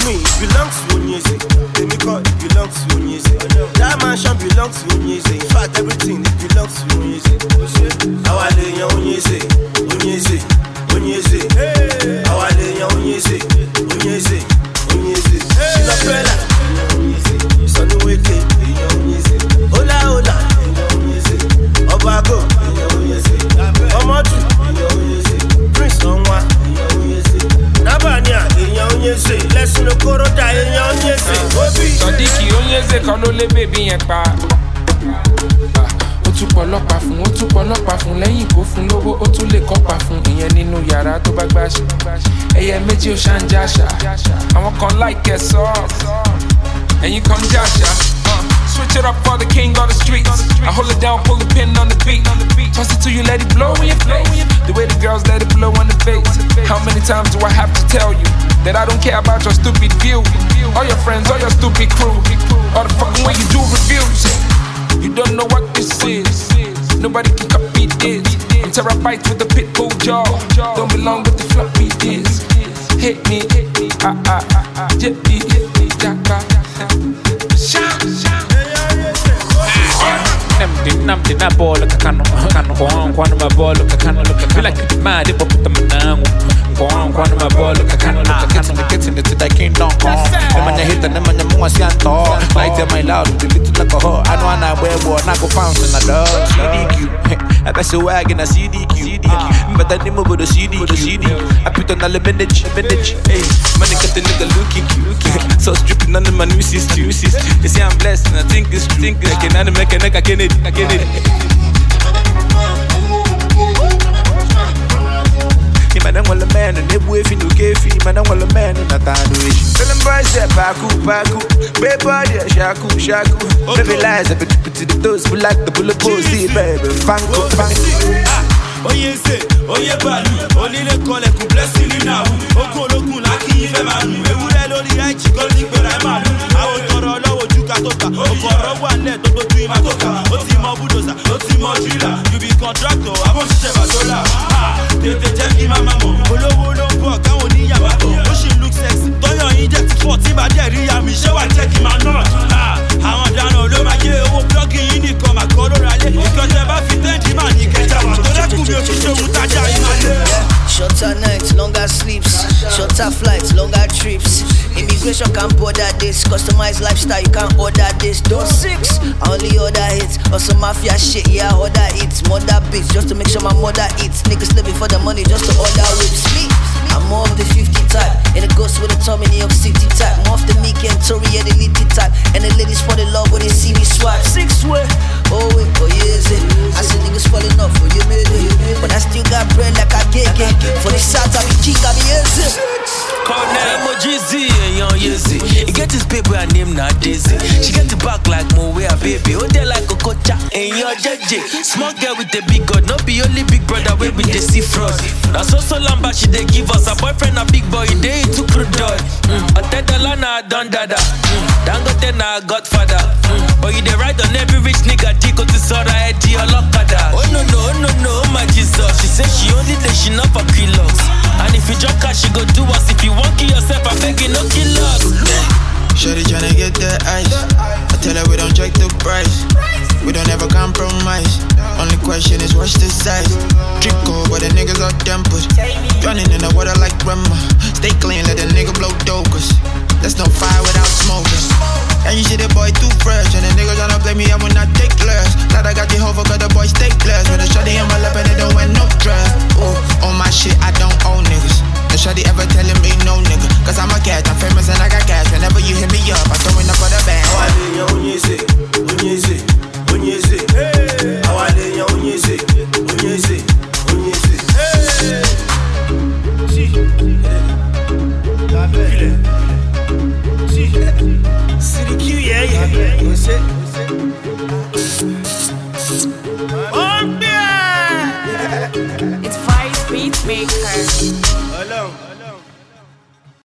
me, it belongs to Onyeze. Let me call it belongs to Onyeze. That mansion belongs to Onyeze. In fact, everything it belongs to Onyeze. Our lady Onyeze, Onyeze, Onyeze. Our lady Onyeze, Onyeze, Onyeze. Cinderella, Onyeze. Sonny Weke, Onyeze. Hola, hola, Onyeze. Obago, Onyeze. Omodu, Onyeze. Prince Onwa, Onyeze. Nabania, Onyeze. Lesson no Koroda, Onyeze. Obi. Sodiki Onyeze kan ló lé bèbí yẹn pa. Ó tún pọlọ́pàá fún lẹ́yìn kó fún lówó ó tún lè kọ́pà fún ìyẹn nínú yàrá tó bá gbàṣẹ. Ẹyẹ méjì ó ṣàǹjàṣà àwọn kan láìkẹ́ sọ ẹ̀yin kan jàṣà. Switch it up for the king of the streets. I hold it down, pull the pin on the beat. Toss it to you, let it blow in your face. The way the girls let it blow on the face. How many times do I have to tell you that I don't care about your stupid view? All your friends, all your stupid crew. All the fucking way you do reviews. You don't know what this is. Nobody can copy this. I'm terabytes with the pit bull jaw. Don't belong with the floppy disks. Hit me, jippy, jacka. Namdi na bolo kakano kwano mabolo kakano feel like it's mad if I put them in kwano mabolo kakano getting it to that kingdom come them and hit them and them more sianto like them my loud with the little alcohol I know I wear war na go pounce in the dog CDQ I got so wagon a CDQ but that name over the CD I put on all the bandage hey man get the nigga looking cute so stripping on the man new system they say I'm blessed and I think it's I can make a nigga get it man, I'm all a man, and if we feel okay, man, I'm all a man, and I can't do it. Tell them boys that Baku, baby, body, shaku. Baby lies, I put to the toes, we like the bullet pussy, baby, fanko. Oye se, oye balu, oni le kole ku blessing ni now. Okologun la ki ife manu, ewure lori aichi ko ni gbera e malu. Awo toro lowo ju ka to ta, okoro wa le to ju ima to ka. O ti mo bulldozer, o ti mo driller, you be contractor, abo sise ba dollar. Tete je ki mama mo, olowo lo nbo ka won ni yaba to. O she look sexy, toyo yin je ti 40 ba de ri ya mi, se wa je ki ma not. Àwọn dano lo ma je owo plug yin ni ko ma ko lo ra le. Because e ba fit end man ni keja wa to le ku Shorter nights, longer sleeps. Shorter flights, longer trips. Immigration can't border this. Customized lifestyle, you can't order this. Don't 6, I only order hits. Also mafia shit, yeah, I order eats. Mother beats, just to make sure my mother eats. Niggas living for the money, just to order whips. Me, I'm more of the 50 type. And it goes with the Tommy New York City type. More of the Meek and Tory and the Litty type. And the ladies fall in love when they see me swipe. 6 way, oh wait, oh yeah, is it? I see niggas falling off, oh you made it. But I still got bread like I get. For the shots I be king, I be easy. Call name Jeezy and young Yeezy. He get his paper and name not Daisy. She get the back like Moe, a baby. Oh, they like a cocha and your JJ. Small girl with the big god, not be only big brother way with the sea fraud. Now so lamba she they give us a boyfriend, a big boy, they to crude dog. I tell the lana done dada. Dangote na godfather. But you they ride on every rich nigga, Tico to Sora, Eddie or Lokada. Oh no, my Jesus. She say she only day she not for kilos. And if you drop cash, she go do us. If you want kill yourself, I beg you no kill us. Shorty tryna get that ice. I tell her we don't check the price. We don't ever compromise. Only question is what's the size. Drip cold, but the niggas are tempered. Running in the water like grandma. Stay clean, let the nigga blow dope. Cause there's no fire without smoking. And you see the boy too fresh. And the nigga tryna play me, I will not take less. Glad I got the hover, cause the boy stay class. With a shorty in my lap and they don't wear no dress. Ooh, on my shit, I don't own niggas. No shorty ever telling me no nigga. Cause I'm a cat, I'm famous and I got cash. Whenever you hit me up, I'm throwing up for the band. Onyeze, Onyeze, Onyeze. Awale Onyeze, Onyeze, Onyeze. CDQ, yeah.